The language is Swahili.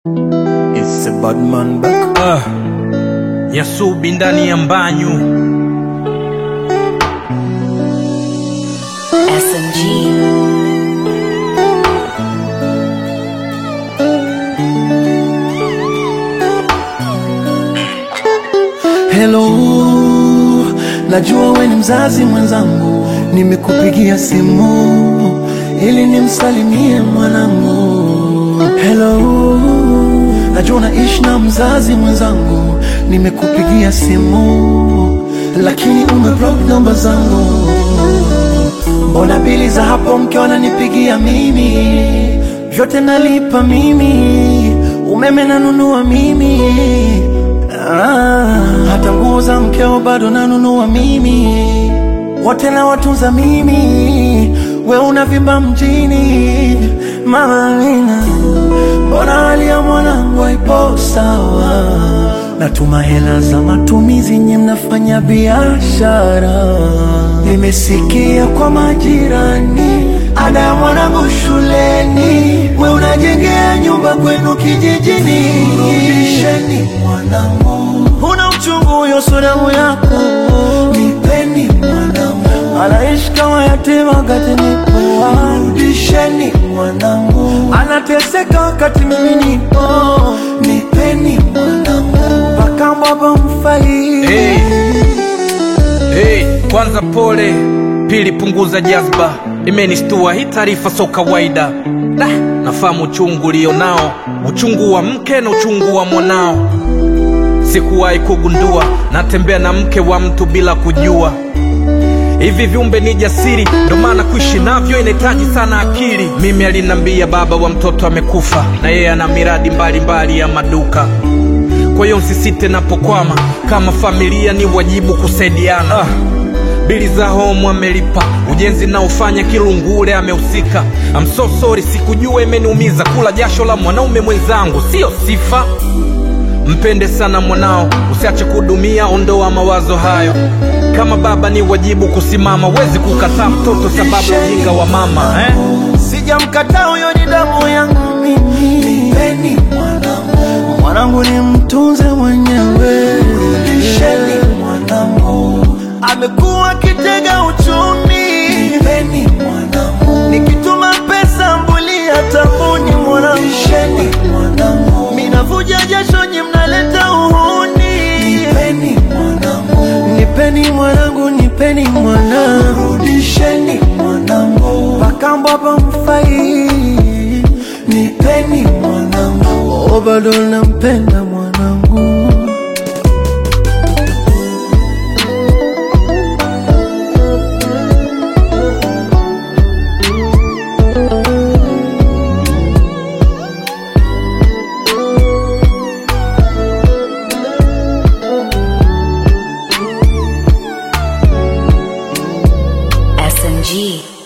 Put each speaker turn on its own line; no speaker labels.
It's a bad man back.
Yasubi ndani ya mbanyu.
SMG.
Hello, najua we ni mzazi mwenzangu, nimekupigia simu ili nimsalimie mwanangu. Hello, najua unaishi na mzazi mwenzangu, nimekupigia simu lakini umeblock namba zangu. Mbona bili za hapo mke wananipigia mimi, vyote nalipa mimi, umeme nanunua mimi, hata nguo za mkeo bado nanunua mimi, wote na watunza mimi, we unavimba mjini. Mama Amina, mbona hali ya mwanangu haipo sawa? Natuma hela za matumizi, nye mnafanya biashara. Nimesikia kwa majirani ada ya mwanangu shuleni, we unajengea nyumba kwenu kijijini. Rudisheni mwanangu, una uchungu yoso damu yako, nipeni mwanangu, anaishi kama yatima wakati nipo. Rudisheni mwanangu, anateseka wakati mimi nipo, nipeni mwanangu, mpaka baba mfai.
Kwanza pole, pili punguza jazba, imenistua hii taarifa so kawaida. Nafahamu uchungu ulionao, uchungu wa mke na uchungu wa mwanao. Sikuwahi kugundua natembea na mke wa mtu bila kujua. Hivi viumbe ni jasiri, ndo maana kuishi navyo inahitaji sana akili. Mimi alinambia baba wa mtoto amekufa, na yeye ana miradi mbalimbali ya maduka. Kwa hiyo msisite napokwama, kama familia ni wajibu kusaidiana. Bili za home amelipa, ujenzi na ufanya Kilungule amehusika. I'm so sorry, sikujua imeniumiza. Kula jasho la mwanaume mwenzangu sio sifa. Mpende sana mwanao, usiache kudumia, ondoa mawazo hayo. Kama baba ni wajibu kusimama, wezi kukataa mtoto sababu ya ujinga wa mama.
Sijamkataa, huyo ni damu yangu mimi. Nipeni mwanangu, mwanangu ni mtunze mwenyewe. Rudisheni mwanangu, amekuwa kitega uchumi. Nipeni mwanangu, nikituma pesa mbulia tabuni mwanangu. Rudisheni mwanangu, minavuja jasho nye mnaleta uhuni. Nipeni mwanangu, nipeni mwanangu, nipeni mwanangu. Rudisheni mwanangu, mpaka baba mfai. Nipeni mwanangu, bado nampenda mwanangu.
SMG.